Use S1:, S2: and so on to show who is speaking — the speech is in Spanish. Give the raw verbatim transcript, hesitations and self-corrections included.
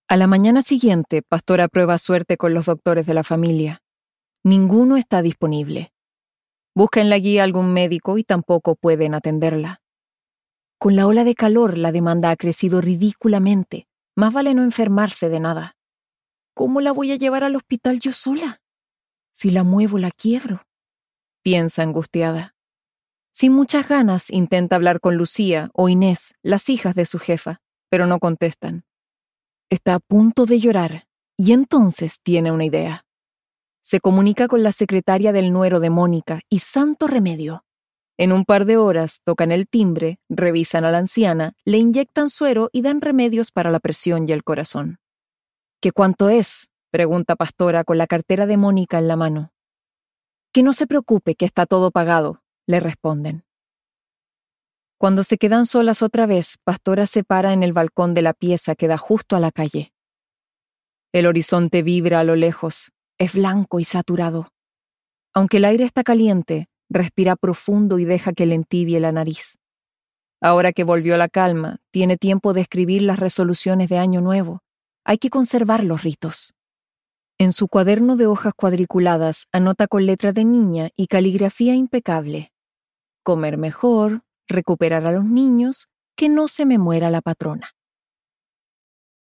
S1: A la mañana siguiente, Pastora prueba suerte con los doctores de la familia. Ninguno está disponible. Busca en la guía algún médico y tampoco pueden atenderla. Con la ola de calor, la demanda ha crecido ridículamente. Más vale no enfermarse de nada. ¿Cómo la voy a llevar al hospital yo sola? Si la muevo, la quiebro, piensa angustiada. Sin muchas ganas, intenta hablar con Lucía o Inés, las hijas de su jefa, pero no contestan. Está a punto de llorar y entonces tiene una idea. Se comunica con la secretaria del nuero de Mónica y santo remedio. En un par de horas tocan el timbre, revisan a la anciana, le inyectan suero y dan remedios para la presión y el corazón. ¿Qué cuánto es?, pregunta Pastora con la cartera de Mónica en la mano. Que no se preocupe, que está todo pagado, le responden. Cuando se quedan solas otra vez, Pastora se para en el balcón de la pieza que da justo a la calle. El horizonte vibra a lo lejos, es blanco y saturado. Aunque el aire está caliente, respira profundo y deja que le entibie la nariz. Ahora que volvió la calma, tiene tiempo de escribir las resoluciones de Año Nuevo. Hay que conservar los ritos. En su cuaderno de hojas cuadriculadas anota con letra de niña y caligrafía impecable: comer mejor, recuperar a los niños, que no se me muera la patrona.